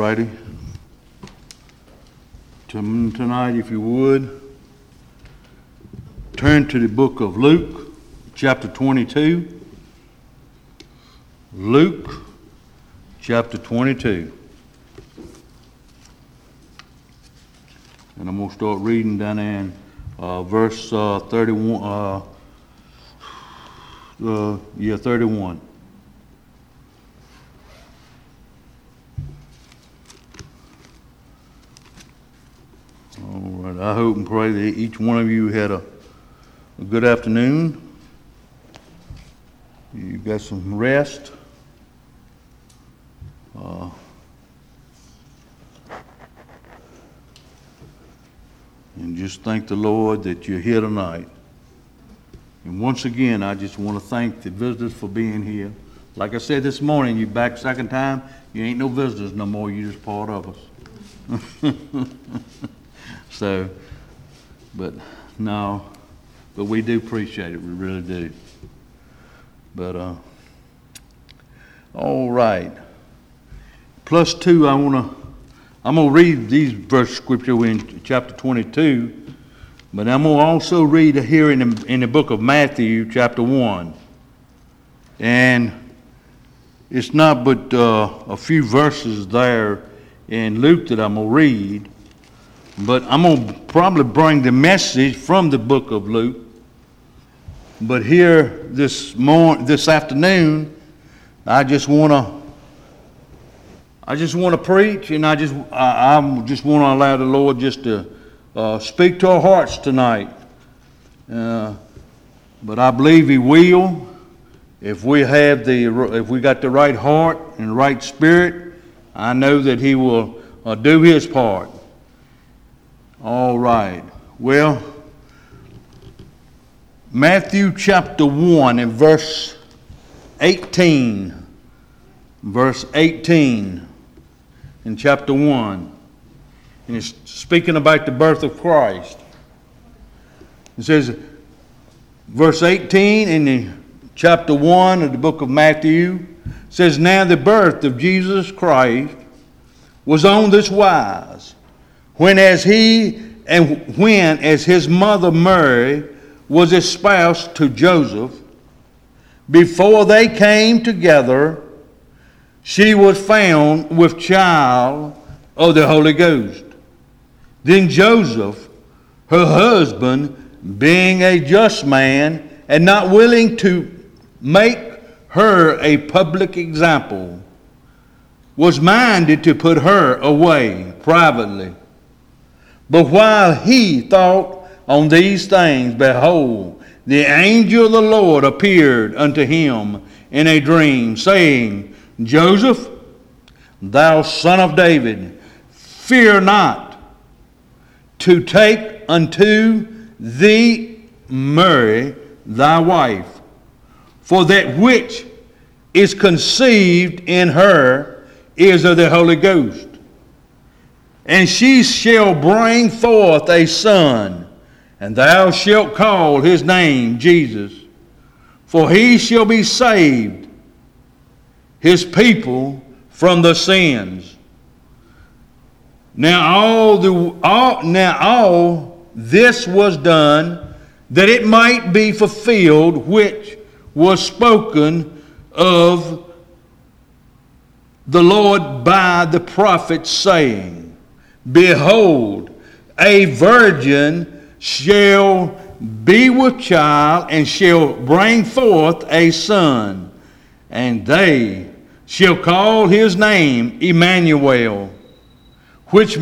righty. Tonight, if you would, turn to the book of Luke, chapter 22. Luke, chapter 22. And I'm going to start reading down in verse 31. 31. All right. I hope and pray that each one of you had a good afternoon. You got some rest. And just thank the Lord that you're here tonight. And once again, I just want to thank the visitors for being here. Like I said this morning, you back second time, you ain't no visitors no more, you just part of us. So, but we do appreciate it, we really do. But, all right. Plus 2, I'm going to read these verse scripture in chapter 22, but I'm going to also read here in the book of Matthew, chapter 1. And it's not but a few verses there in Luke that I'm going to read, but I'm going to probably bring the message from the book of Luke. But here this afternoon, I just want to preach, and I just want to allow the Lord just to speak to our hearts tonight. But I believe He will, if we got the right heart and the right spirit. I know that He will do His part. All right. Well, Matthew chapter 1 and verse 18. Verse 18 in chapter 1. And it's speaking about the birth of Christ. It says, verse 18 in the chapter 1 of the book of Matthew, says, "Now the birth of Jesus Christ was on this wise, when as his mother Mary was espoused to Joseph, before they came together, she was found with child of the Holy Ghost. Then Joseph, her husband, being a just man and not willing to make her a public example, was minded to put her away privately. But while he thought on these things, behold, the angel of the Lord appeared unto him in a dream, saying, Joseph, thou son of David, fear not to take unto thee Mary thy wife, for that which is conceived in her is of the Holy Ghost. And she shall bring forth a son, and thou shalt call his name Jesus, for he shall be saved his people from the sins. Now all this was done that it might be fulfilled which was spoken of the Lord by the prophet, saying, Behold, a virgin shall be with child, and shall bring forth a son, and they shall call his name Emmanuel, which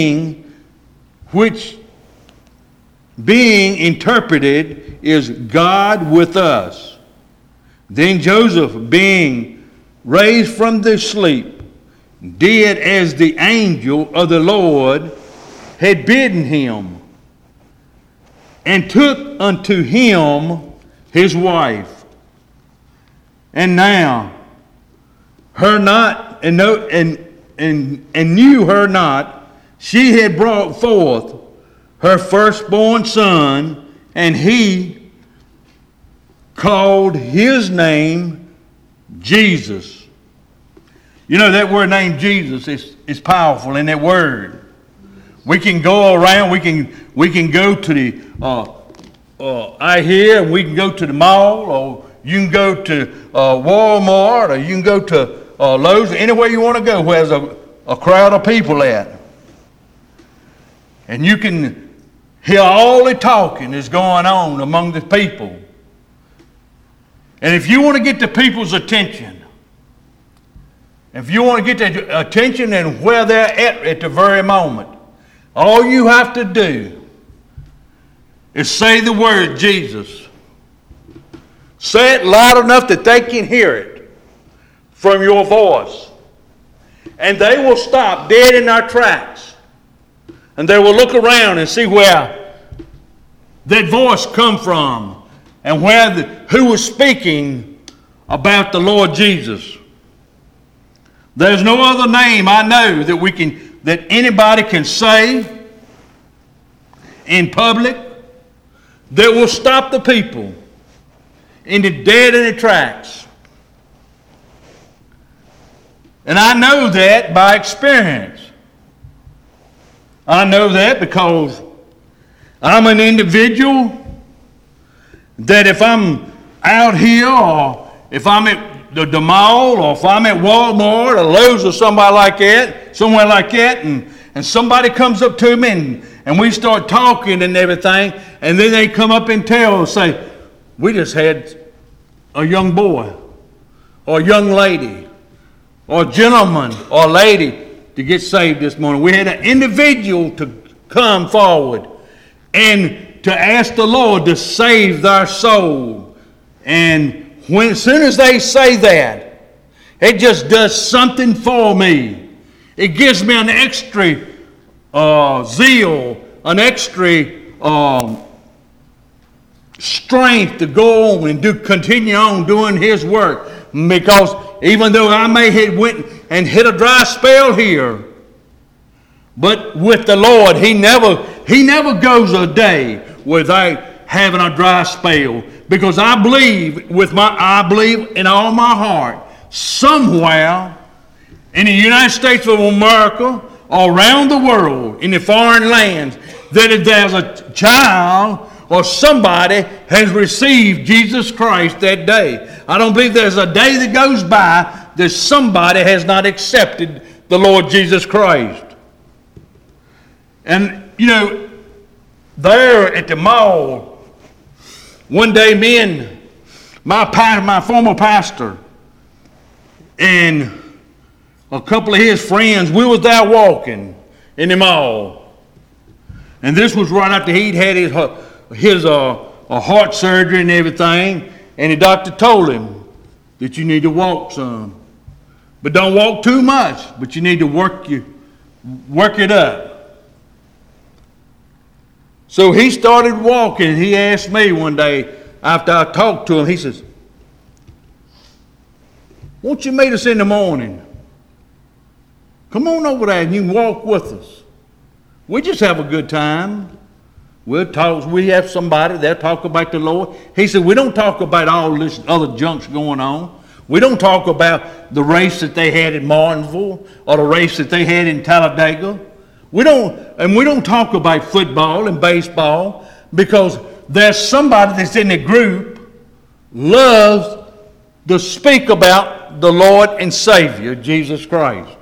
being interpreted is God with us. Then Joseph, being raised from the sleep, did as the angel of the Lord had bidden him, and took unto him his wife, and now her not, and knew her not, she had brought forth her firstborn son, and he called his name Jesus. You know, that word named Jesus is powerful in that word. We can go around, we can go to the out here, and we can go to the mall, or you can go to Walmart, or you can go to Lowe's, anywhere you want to go where there's a crowd of people at. And you can hear all the talking that's going on among the people. And if you want to get the people's attention, if you want to get their attention and where they're at the very moment, all you have to do is say the word Jesus. Say it loud enough that they can hear it from your voice. And they will stop dead in their tracks. And they will look around and see where that voice come from and who was speaking about the Lord Jesus. There's no other name I know that anybody can say in public that will stop the people in the dead in the tracks. And I know that by experience. I know that because I'm an individual that if I'm out here, or if I'm at the mall, or if I'm at Walmart or Lowe's or somewhere like that, and somebody comes up to me and we start talking and everything, and then they come up and say, we just had a young boy or a young lady or a gentleman or a lady to get saved this morning. We had an individual to come forward and to ask the Lord to save their soul. And as soon as they say that, it just does something for me. It gives me an extra zeal, an extra strength to go on and continue on doing His work. Because even though I may have went and hit a dry spell here, but with the Lord, He never goes a day without having a dry spell. Because I believe in all my heart, somewhere in the United States of America or around the world, in the foreign lands, that if there's a child or somebody has received Jesus Christ that day. I don't believe there's a day that goes by that somebody has not accepted the Lord Jesus Christ. And, you know, there at the mall, one day me and my former pastor and a couple of his friends, we was there walking in the mall. And this was right after he'd had his heart surgery and everything. And the doctor told him that you need to walk some. But don't walk too much, but you need to work it up. So he started walking. He asked me one day after I talked to him, he says, won't you meet us in the morning? Come on over there and you can walk with us. We just have a good time. We'll talk. We have somebody, they'll talk about the Lord. He said, we don't talk about all this other junk's going on. We don't talk about the race that they had in Martinsville or the race that they had in Talladega. We don't talk about football and baseball because there's somebody that's in the group loves to speak about the Lord and Savior, Jesus Christ.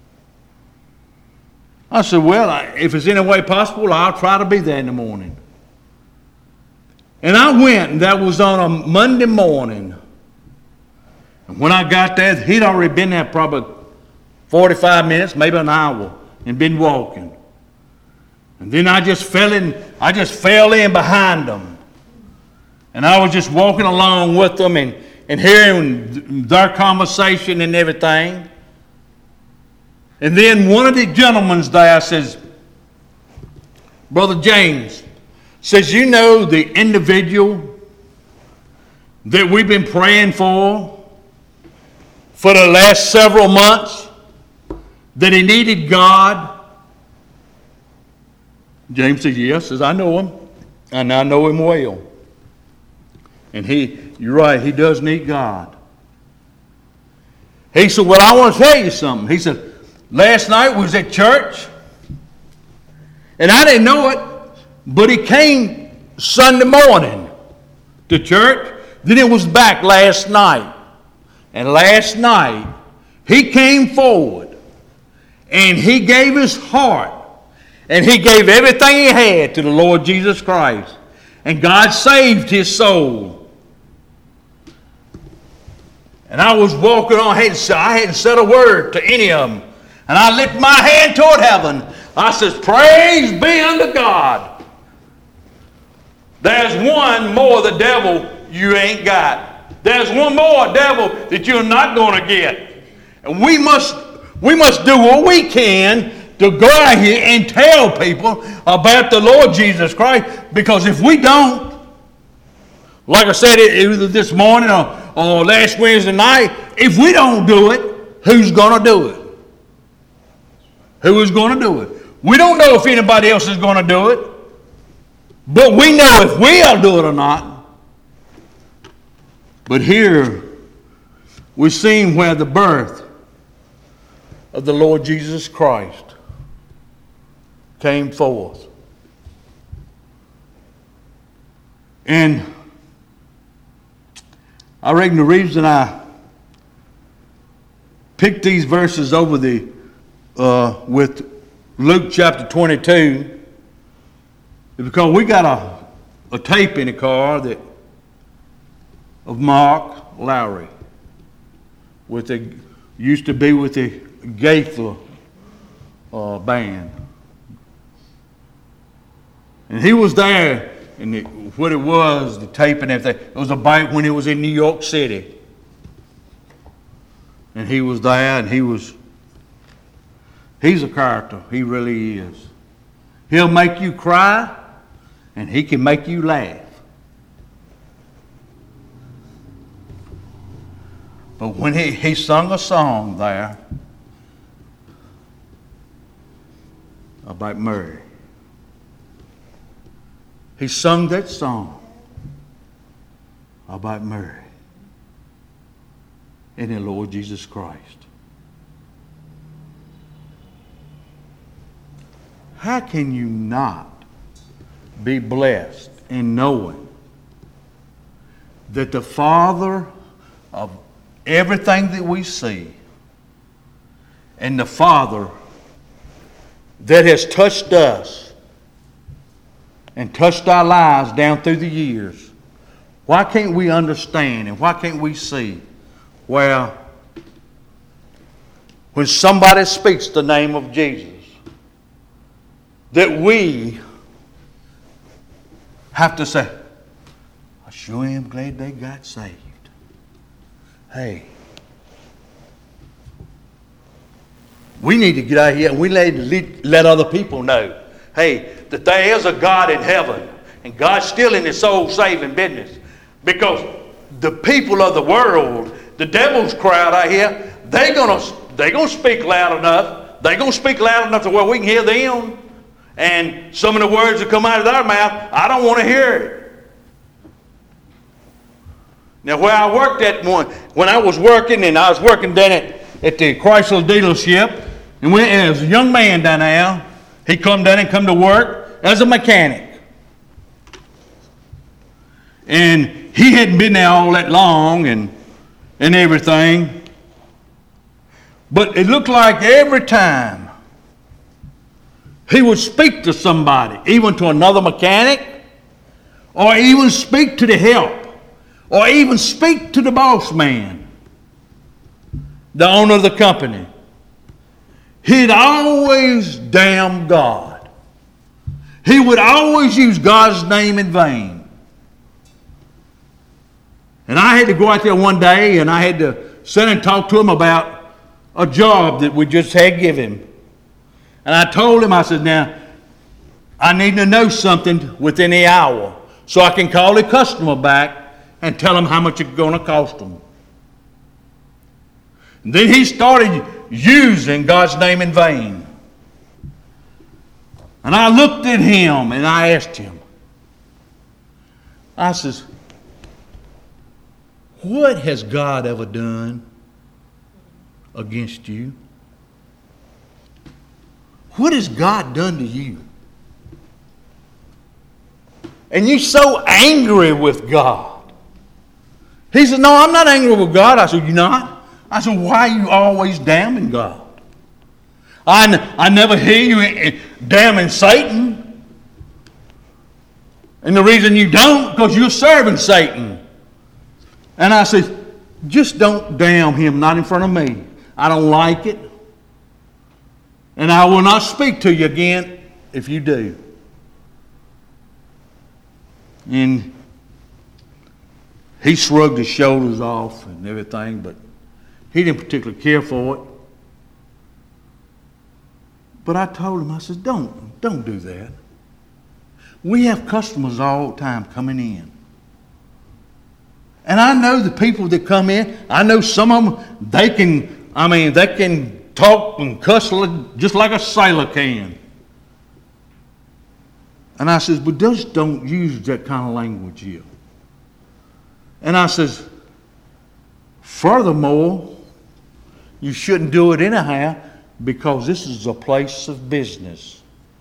I said, well, if it's any way possible, I'll try to be there in the morning. And I went, and that was on a Monday morning. And when I got there, he'd already been there probably 45 minutes, maybe an hour, and been walking. And then I just fell in behind them. And I was just walking along with them and hearing their conversation and everything. And then one of the gentlemen there says, Brother James, says, you know the individual that we've been praying for the last several months, that he needed God? James says, yes, says, I know him, and I know him well. And you're right, he does need God. He said, well, I want to tell you something. He said, last night we was at church, and I didn't know it, but he came Sunday morning to church. Then it was back last night. And last night, he came forward, and he gave his heart, and he gave everything he had to the Lord Jesus Christ. And God saved his soul. And I was walking on, I hadn't said a word to any of them. And I lifted my hand toward heaven. I says, praise be unto God. There's one more the devil you ain't got. There's one more devil that you're not going to get. And we must do what we can to go out here and tell people about the Lord Jesus Christ. Because if we don't, like I said either this morning or last Wednesday night, if we don't do it, who's going to do it? Who is going to do it? We don't know if anybody else is going to do it. But we know if we'll do it or not. But here we're seeing where the birth of the Lord Jesus Christ came forth. And I reckon the reason I picked these verses over with Luke chapter 22 is because we got a tape in the car of Mark Lowry used to be with the Gaither band. And he was there, and what it was, the tape and everything, it was about when he was in New York City. And he was there, and he's a character. He really is. He'll make you cry, and he can make you laugh. But when he sung a song there about Mary, he sung that song about Mary and the Lord Jesus Christ. How can you not be blessed in knowing that the Father of everything that we see and the Father that has touched us and touched our lives down through the years, why can't we understand and why can't we see where when somebody speaks the name of Jesus that we have to say, I sure am glad they got saved. Hey, we need to get out here and we need to let other people know, hey, that there is a God in heaven and God's still in his soul saving business. Because the people of the world, the devil's crowd out here, they're gonna speak loud enough. They're gonna speak loud enough to where we can hear them. And some of the words that come out of their mouth, I don't want to hear it. Now, where I worked at when I was working down at the Chrysler dealership, and there was a young man down there. He come down and come to work as a mechanic. And he hadn't been there all that long and everything. But it looked like every time he would speak to somebody, even to another mechanic, or even speak to the help, or even speak to the boss man, the owner of the company. He'd always damn God. He would always use God's name in vain. And I had to go out there one day and I had to sit and talk to him about a job that we just had given him. And I told him, I said, now, I need to know something within the hour so I can call the customer back and tell them how much it's going to cost them. And then he started using God's name in vain. And I looked at him and I asked him, I says, what has God ever done against you. What has God done to you? And you're so angry with God. He said, no, I'm not angry with God. I said, you're not? I said, why are you always damning God? I never hear you damning Satan. And the reason you don't, because you're serving Satan. And I said, just don't damn him, not in front of me. I don't like it. And I will not speak to you again if you do. And he shrugged his shoulders off and everything, but he didn't particularly care for it. But I told him, I said, don't do that. We have customers all the time coming in. And I know the people that come in, I know some of them, they can talk and cuss just like a sailor can. And I says, but just don't use that kind of language here. And I says, furthermore, you shouldn't do it anyhow because this is a place of business.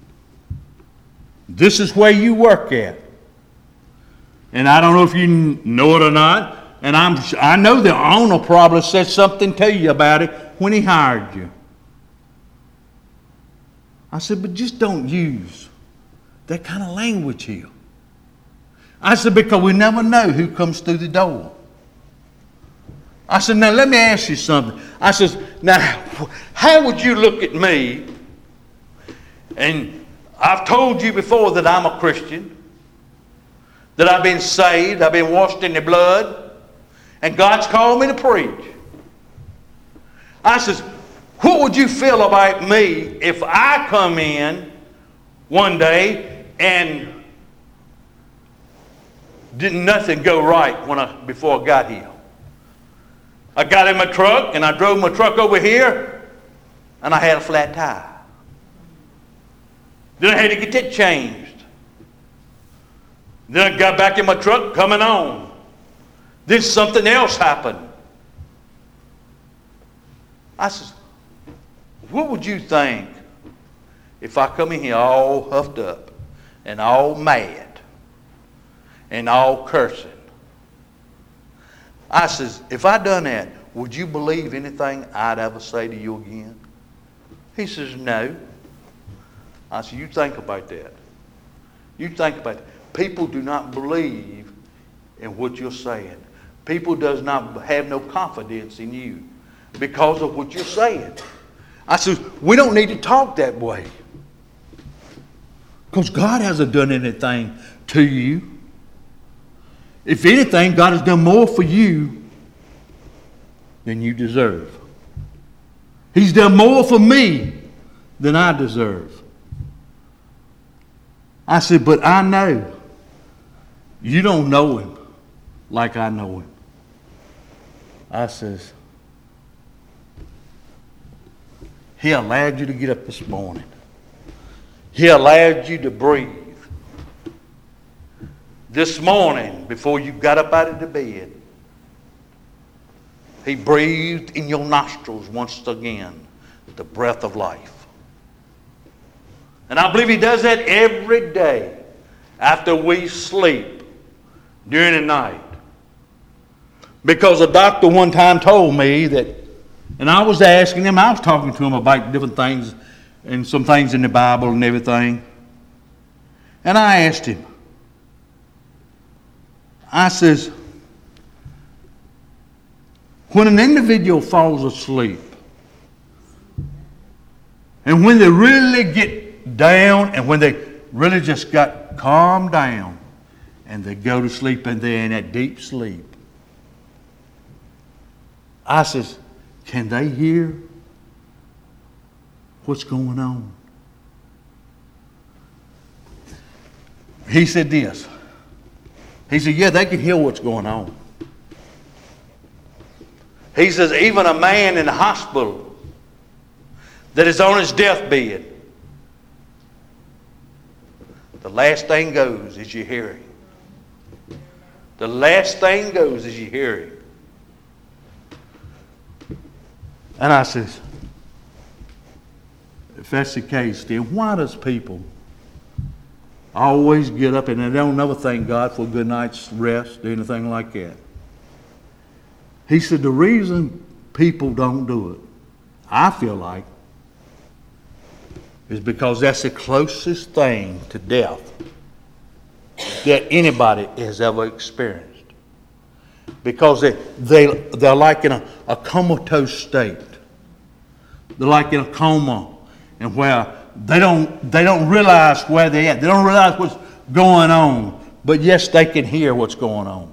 This is where you work at. And I don't know if you know it or not, and I know the owner probably said something to you about it when he hired you. I said, but just don't use that kind of language here. I said, because we never know who comes through the door. I said, now let me ask you something. I said, now how would you look at me? And I've told you before that I'm a Christian, that I've been saved, I've been washed in the blood, and God's called me to preach. I says, what would you feel about me if I come in one day and didn't nothing go right before I got here? I got in my truck and I drove my truck over here and I had a flat tire. Then I had to get that changed. Then I got back in my truck coming on. Then something else happened. I said, what would you think if I come in here all huffed up and all mad and all cursing? I says, if I done that, would you believe anything I'd ever say to you again? He says, no. I said, you think about that. You think about that. People do not believe in what you're saying. People does not have no confidence in you because of what you're saying. I said, we don't need to talk that way. Because God hasn't done anything to you. If anything, God has done more for you than you deserve. He's done more for me than I deserve. I said, but I know you don't know him like I know him. I says, he allowed you to get up this morning. He allowed you to breathe. This morning, before you got up out of the bed, he breathed in your nostrils once again the breath of life. And I believe he does that every day after we sleep during the night. Because a doctor one time told me that, and I was asking him, I was talking to him about different things and some things in the Bible and everything. And I asked him, I says, when an individual falls asleep, and when they really get down, and when they really just got calmed down, and they go to sleep and they're in that deep sleep, I says, can they hear what's going on? He said this. He said, yeah, they can hear what's going on. He says, even a man in the hospital that is on his deathbed, the last thing goes is your hearing. The last thing goes is your hearing. And I says, if that's the case, then why does people always get up and they don't never thank God for a good night's rest or anything like that? He said, the reason people don't do it, I feel like, is because that's the closest thing to death that anybody has ever experienced. Because they're like in a comatose state. They're like in a coma, and where they don't realize where they're at. They don't realize what's going on. But yes, they can hear what's going on.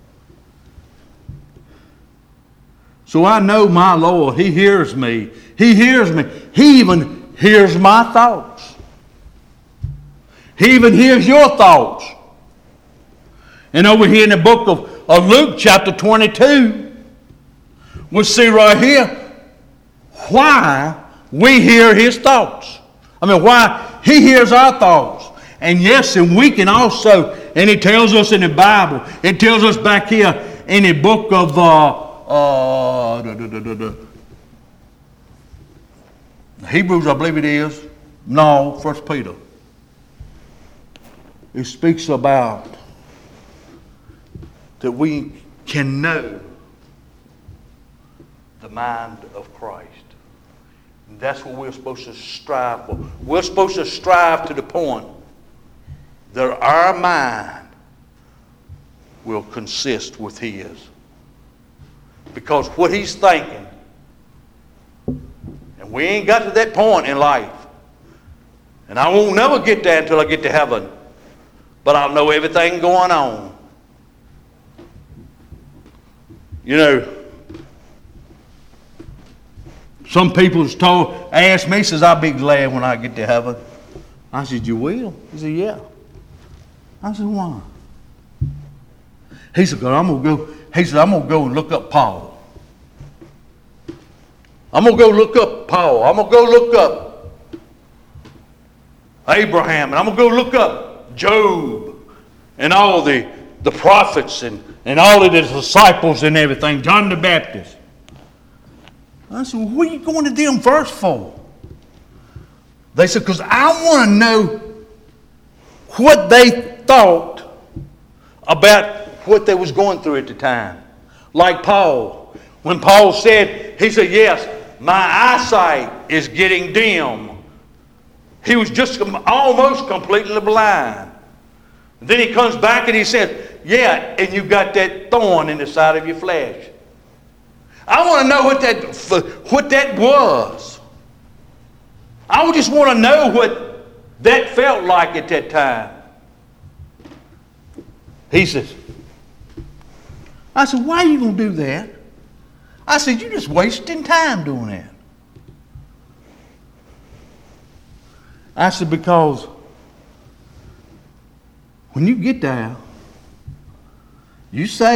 So I know my Lord, He hears me. He hears me. He even hears my thoughts. He even hears your thoughts. And over here in the book of Luke chapter 22, we'll see right here why we hear His thoughts. I mean, why He hears our thoughts. And yes, and we can also, and it tells us in the Bible, it tells us back here in the book of Hebrews, I believe it is. No, 1 Peter. It speaks about that we can know the mind of Christ. And that's what we're supposed to strive for. We're supposed to strive to the point that our mind will consist with His. Because what He's thinking, and we ain't got to that point in life, and I won't never get there until I get to heaven, but I'll know everything going on. You know, some people ask me, says, I'll be glad when I get to heaven. I said, you will? He said, yeah. I said, why? He said, I'm going to go and look up Paul. I'm going to go look up Paul. I'm going to go look up Abraham. And I'm going to go look up Job and all the prophets and all of the disciples and everything. John the Baptist. I said, well, what are you going to them first for? They said, because I want to know what they thought about what they was going through at the time. Like Paul. When Paul said, he said, yes, my eyesight is getting dim. He was just almost completely blind. Then he comes back and he says, yeah, and you got that thorn in the side of your flesh. I want to know what that was. I just want to know what that felt like at that time. He says, I said, why are you going to do that? I said, you're just wasting time doing that. I said, because when you get there, you say,